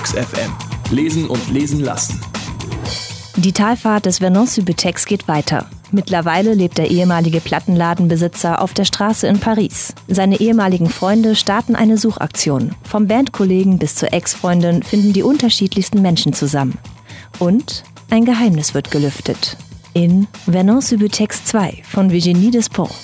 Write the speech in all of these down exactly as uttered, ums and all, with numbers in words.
Flux F M. Lesen und lesen lassen. Die Talfahrt des Vernon-Subutex geht weiter. Mittlerweile lebt der ehemalige Plattenladenbesitzer auf der Straße in Paris. Seine ehemaligen Freunde starten eine Suchaktion. Vom Bandkollegen bis zur Ex-Freundin finden die unterschiedlichsten Menschen zusammen. Und ein Geheimnis wird gelüftet. In Vernon-Subutex zwei von Virginie Despont.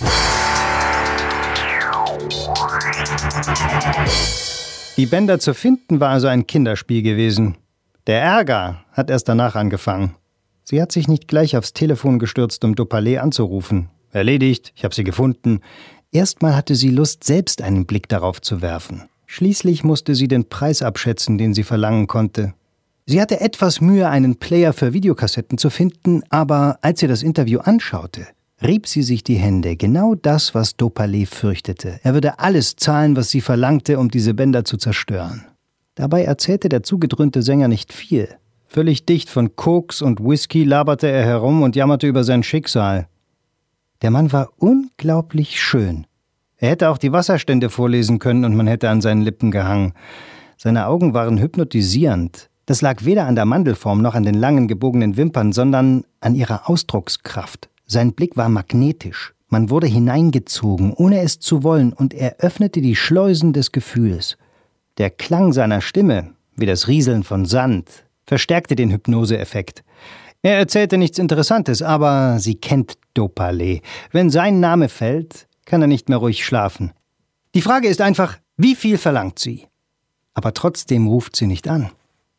Die Bänder zu finden war also ein Kinderspiel gewesen. Der Ärger hat erst danach angefangen. Sie hat sich nicht gleich aufs Telefon gestürzt, um Dopalé anzurufen. Erledigt, ich habe sie gefunden. Erstmal hatte sie Lust, selbst einen Blick darauf zu werfen. Schließlich musste sie den Preis abschätzen, den sie verlangen konnte. Sie hatte etwas Mühe, einen Player für Videokassetten zu finden, aber als sie das Interview anschaute, rieb sie sich die Hände. Genau das, was Dopalé fürchtete. Er würde alles zahlen, was sie verlangte, um diese Bänder zu zerstören. Dabei erzählte der zugedröhnte Sänger nicht viel. Völlig dicht von Koks und Whisky laberte er herum und jammerte über sein Schicksal. Der Mann war unglaublich schön. Er hätte auch die Wasserstände vorlesen können und man hätte an seinen Lippen gehangen. Seine Augen waren hypnotisierend. Das lag weder an der Mandelform noch an den langen, gebogenen Wimpern, sondern an ihrer Ausdruckskraft. Sein Blick war magnetisch. Man wurde hineingezogen, ohne es zu wollen, und er öffnete die Schleusen des Gefühls. Der Klang seiner Stimme, wie das Rieseln von Sand, verstärkte den Hypnoseeffekt. Er erzählte nichts Interessantes, aber sie kennt Dopalé. Wenn sein Name fällt, kann er nicht mehr ruhig schlafen. Die Frage ist einfach, wie viel verlangt sie? Aber trotzdem ruft sie nicht an.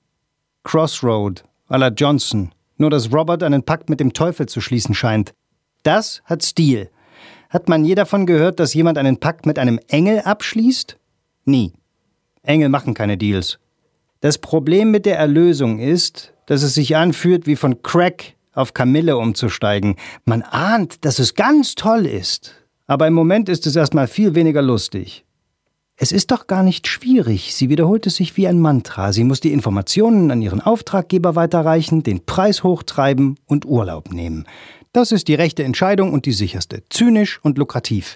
Crossroad, à la Johnson, nur dass Robert einen Pakt mit dem Teufel zu schließen scheint. Das hat Stil. Hat man je davon gehört, dass jemand einen Pakt mit einem Engel abschließt? Nie. Engel machen keine Deals. Das Problem mit der Erlösung ist, dass es sich anfühlt, wie von Crack auf Kamille umzusteigen. Man ahnt, dass es ganz toll ist, aber im Moment ist es erstmal viel weniger lustig. Es ist doch gar nicht schwierig, sie wiederholt es sich wie ein Mantra. Sie muss die Informationen an ihren Auftraggeber weiterreichen, den Preis hochtreiben und Urlaub nehmen. Das ist die rechte Entscheidung und die sicherste. Zynisch und lukrativ.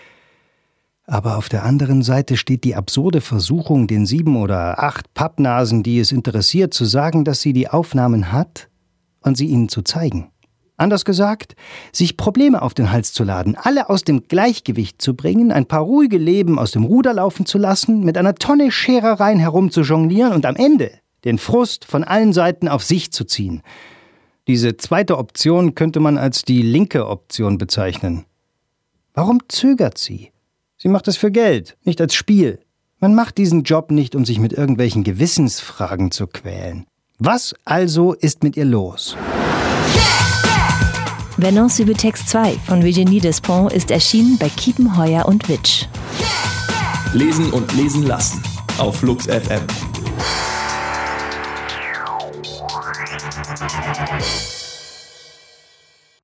Aber auf der anderen Seite steht die absurde Versuchung, den sieben oder acht Pappnasen, die es interessiert, zu sagen, dass sie die Aufnahmen hat und sie ihnen zu zeigen. Anders gesagt, sich Probleme auf den Hals zu laden, alle aus dem Gleichgewicht zu bringen, ein paar ruhige Leben aus dem Ruder laufen zu lassen, mit einer Tonne Scherereien herumzujonglieren und am Ende den Frust von allen Seiten auf sich zu ziehen. Diese zweite Option könnte man als die linke Option bezeichnen. Warum zögert sie? Sie macht es für Geld, nicht als Spiel. Man macht diesen Job nicht, um sich mit irgendwelchen Gewissensfragen zu quälen. Was also ist mit ihr los? Vernon-Subutex zwei von Virginie Despont ist erschienen bei Kiepenheuer und Witsch. Lesen und lesen lassen auf Flux F M.